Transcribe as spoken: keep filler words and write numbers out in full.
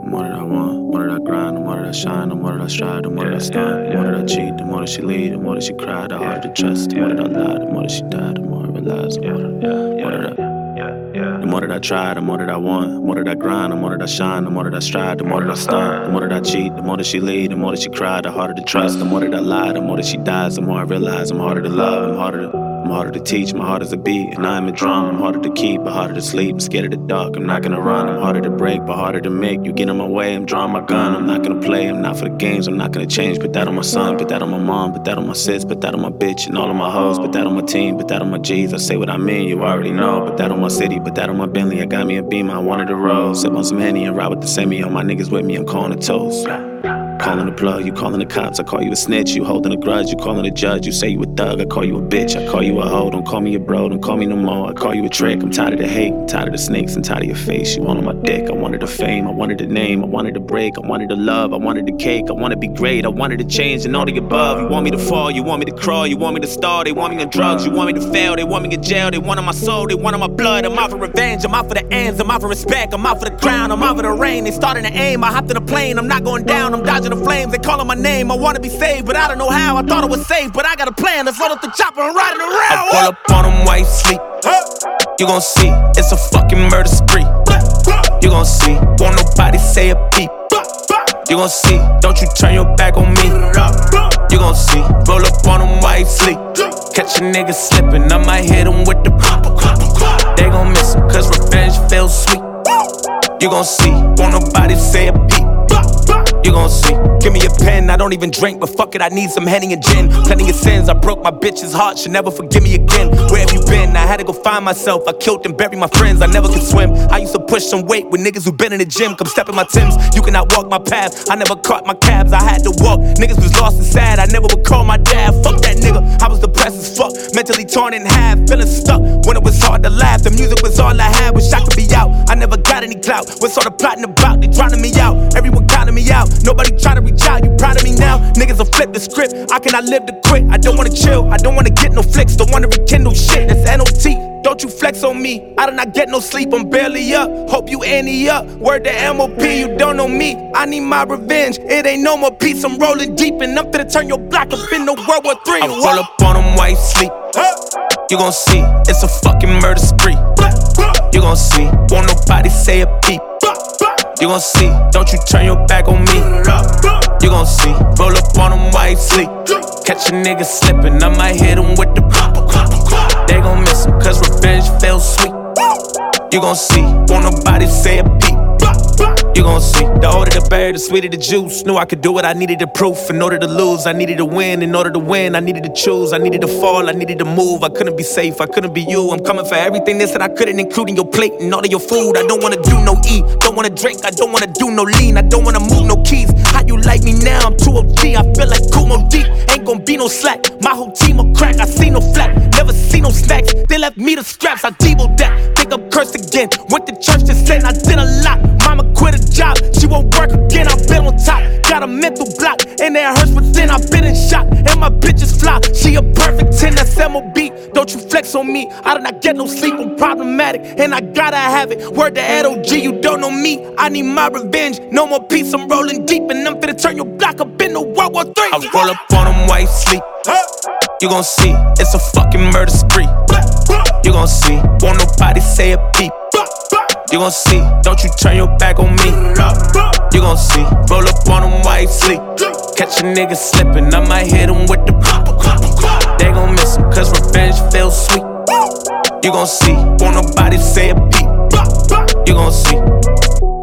The more that I want, the more that I grind, the more that I shine, the more that I strive, the more that I stunt, the more that I cheat, the more that she lead, the more that she cry, the harder to trust, the more that I lie, the more that she die, the more I realize, the more that, the more that I The more that I try, the more that I want. The more that I grind, the more that I shine. The more that I strive, the more that I stunt. The more that I cheat, the more that she lead. The more that she cry, the harder to trust. The more that I lie, the more that she dies. The more I realize I'm harder to love. I'm harder to, I'm harder to teach. My heart is a beat, and I'm a drum. I'm harder to keep, but harder to sleep. I'm scared of the dark. I'm not gonna run. I'm harder to break, but harder to make. You get in my way, I'm drawing my gun. I'm not gonna play. I'm not for the games. I'm not gonna change. Put that on my son. Put that on my mom. Put that on my sis. Put that on my bitch and all of my hoes. Put that on my team. Put that on my G's. I say what I mean. You already know. Put that on my city. Put that on my Bentley. I got me a Beamer, I wanted a roll. Sip on some Henny and ride with the semi. All my niggas with me, I'm calling a toast. Calling the plug, you calling the cops. I call you a snitch, you holding a grudge. You calling a judge, you say you a thug. I call you a bitch, I call you a hoe. Don't call me a bro, don't call me no more. I call you a trick, I'm tired of the hate. I'm tired of the snakes, I'm tired of your face. You all on my dick, I wanted the fame. I wanted the name, I wanted the break. I wanted the love, I wanted the cake. I wanted to be great, I wanted to change and all the above. You want me to fall, you want me to crawl. You want me to stall, they want me on drugs. You want me to fail, they want me in jail. They want on my soul, they want on my blood. I'm out for revenge, I'm out for the ends. I'm out for respect, I'm out for the crown. I'm out for the rain, they starting to aim. I hopped in a plane, I'm not going down. I'm dodging the flames, they calling my name. I wanna be saved, but I don't know how. I thought it was safe, but I got a plan. Let's load up the chopper and ride it around. I pull up on them while you sleep. You gon' see, it's a fucking murder spree. You gon' see, won't nobody say a peep. You gon' see, don't you turn your back on me. You gon' see, roll up on them while you sleep. Catch a nigga slipping, I might hit him with the pop. They gon' miss him, cause revenge feels sweet. You gon' see, won't nobody say a peep. You gon' see, give me a pen, I don't even drink, but fuck it, I need some Henny and gin. Plenty of sins, I broke my bitch's heart, she'll never forgive me again. Where have you been? I had to go find myself, I killed and buried my friends, I never could swim. I used to push some weight with niggas who been in the gym, come step in my Timbs, you cannot walk my path. I never caught my cabs, I had to walk, niggas was lost and sad, I never would call my dad. Fuck that nigga, I was depressed as fuck, mentally torn in half, feeling stuck, when it was hard to laugh. The music was all I had, wish I could be out, I never got any clout. What's all the plotting about? They drowning me out, everyone counting me out. Nobody try to reach out, you proud of me now? Niggas will flip the script, I cannot live to quit. I don't wanna chill, I don't wanna get no flicks. Don't wanna rekindle shit, that's N O T. Don't you flex on me, I do not get no sleep, I'm barely up. Hope you ante up, word to M O P. You don't know me, I need my revenge. It ain't no more peace, I'm rolling deep and I'm finna turn your block up into World War Three. I roll up on them while you sleep. You gon' see, it's a fucking murder spree. You gon' see, won't nobody say a peep. You gon' see, don't you turn your back on me. You gon' see, roll up on them while you sleep. Catch a nigga slipping, I might hit him with the pop. They gon' miss him, cause revenge feels sweet. You gon' see, won't nobody say a peep. You gon' see, the older the berry, the sweeter the juice. Knew I could do it, I needed the proof. In order to lose, I needed to win. In order to win, I needed to choose. I needed to fall, I needed to move. I couldn't be safe, I couldn't be you. I'm coming for everything this that I couldn't, including your plate and all of your food. I don't wanna do no eat, don't wanna drink, I don't wanna do no lean. I don't wanna move no keys. How you like me now? I'm too O G, I feel like Kumo deep. Ain't gon' be no slack, my whole team will crack. I see no flack, never see no snacks. They left me the scraps, I Debo that. Think I'm cursed again, went to church to sin, I did a lot. Mama quit a job, she won't work again, I've been on top. Got a mental block, and it hurts within, I've been in shock. And my bitch is fly, she a perfect ten, that's M O B. Don't you flex on me, I do not get no sleep, I'm problematic, and I gotta have it. Word to Ed O G, you don't know me, I need my revenge. No more peace, I'm rolling deep, and I'm finna turn your block up into World War Three. I roll up on them while you sleep. You gon' see, it's a fucking murder spree. You gon' see, won't nobody say a peep. You gon' see, don't you turn your back on me. You gon' see, roll up on them while you sleep. Catch a nigga slipping, I might hit him with the pop. They gon' miss him, cause revenge feels sweet. You gon' see, won't nobody say a peep. You gon' see.